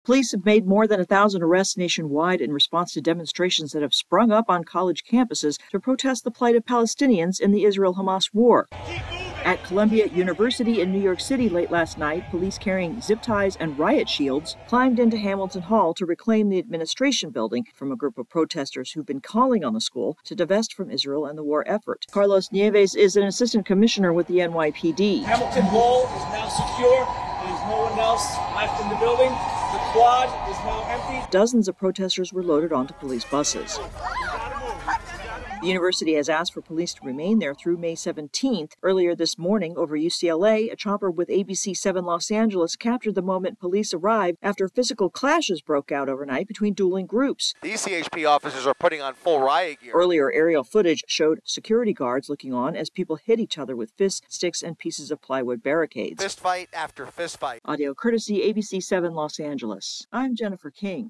Police have made more than 1,000 arrests nationwide in response to demonstrations that have sprung up on college campuses to protest the plight of Palestinians in the Israel-Hamas war. At Columbia University in New York City late last night, police carrying zip ties and riot shields climbed into Hamilton Hall to reclaim the administration building from a group of protesters who've been calling on the school to divest from Israel and the war effort. Carlos Nieves is an assistant commissioner with the NYPD. Hamilton Hall is now secure. There's no one else left in the building. The quad is now empty. Dozens of protesters were loaded onto police buses. The university has asked for police to remain there through May 17th. Earlier this morning, over UCLA, a chopper with ABC7 Los Angeles captured the moment police arrived after physical clashes broke out overnight between dueling groups. These CHP officers are putting on full riot gear. Earlier aerial footage showed security guards looking on as people hit each other with fists, sticks, and pieces of plywood barricades. Fist fight after fist fight. Audio courtesy ABC7 Los Angeles. I'm Jennifer King.